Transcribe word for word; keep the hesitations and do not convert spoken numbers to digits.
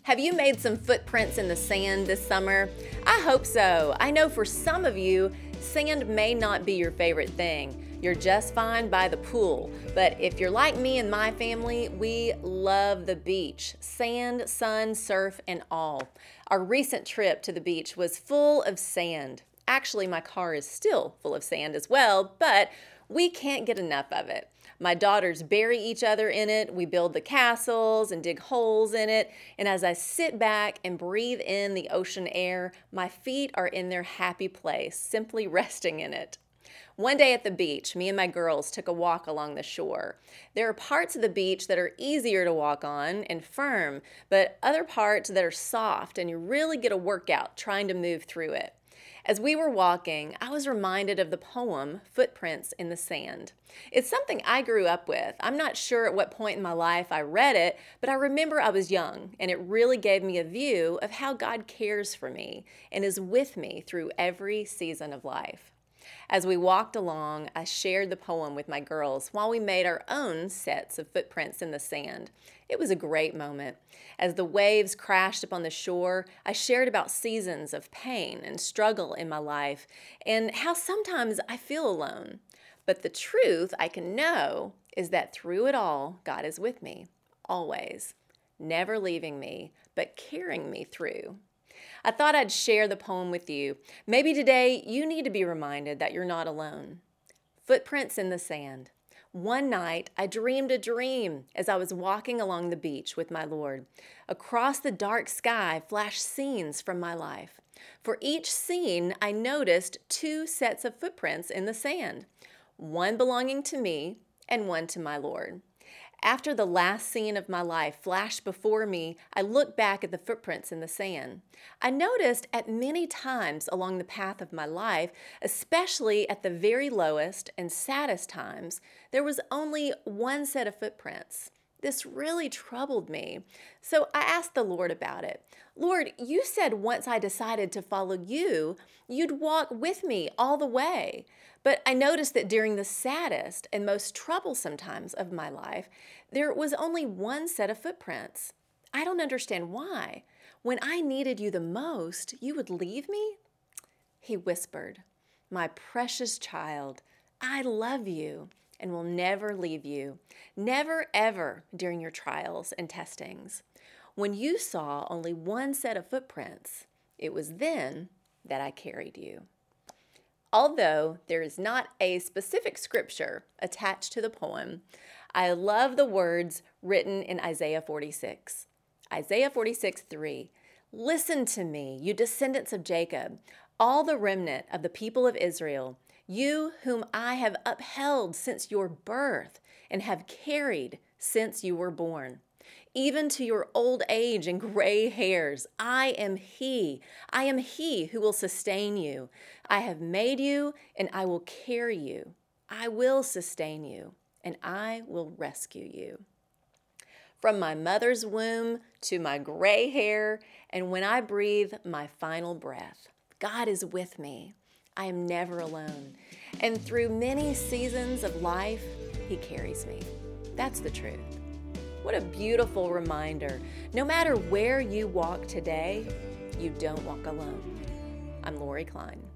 Have you made some footprints in the sand this summer? I hope so. I know for some of you, sand may not be your favorite thing. You're just fine by the pool. But if you're like me and my family, we love the beach. Sand, sun, surf, and all. Our recent trip to the beach was full of sand. Actually, my car is still full of sand as well, but we can't get enough of it. My daughters bury each other in it. We build the castles and dig holes in it. And as I sit back and breathe in the ocean air, my feet are in their happy place, simply resting in it. One day at the beach, me and my girls took a walk along the shore. There are parts of the beach that are easier to walk on and firm, but other parts that are soft, and you really get a workout trying to move through it. As we were walking, I was reminded of the poem, Footprints in the Sand. It's something I grew up with. I'm not sure at what point in my life I read it, but I remember I was young, and it really gave me a view of how God cares for me and is with me through every season of life. As we walked along, I shared the poem with my girls while we made our own sets of footprints in the sand. It was a great moment. As the waves crashed upon the shore, I shared about seasons of pain and struggle in my life and how sometimes I feel alone. But the truth I can know is that through it all, God is with me, always, never leaving me, but carrying me through. I thought I'd share the poem with you. Maybe today you need to be reminded that you're not alone. Footprints in the sand. One night, I dreamed a dream as I was walking along the beach with my Lord. Across the dark sky flashed scenes from my life. For each scene, I noticed two sets of footprints in the sand, one belonging to me and one to my Lord. After the last scene of my life flashed before me, I looked back at the footprints in the sand. I noticed at many times along the path of my life, especially at the very lowest and saddest times, there was only one set of footprints. This really troubled me. So I asked the Lord about it. Lord, you said once I decided to follow you, you'd walk with me all the way. But I noticed that during the saddest and most troublesome times of my life, there was only one set of footprints. I don't understand why. When I needed you the most, you would leave me? He whispered, "My precious child, I love you and will never leave you, never ever during your trials and testings. When you saw only one set of footprints, it was then that I carried you." Although there is not a specific scripture attached to the poem, I love the words written in Isaiah forty-six. Isaiah forty-six three, "Listen to me, you descendants of Jacob, all the remnant of the people of Israel, you whom I have upheld since your birth and have carried since you were born. Even to your old age and gray hairs, I am He. I am He who will sustain you. I have made you, and I will carry you. I will sustain you, and I will rescue you. From my mother's womb to my gray hair, and when I breathe my final breath, God is with me. I am never alone. And through many seasons of life, He carries me." That's the truth. What a beautiful reminder. No matter where you walk today, you don't walk alone. I'm Lori Klein.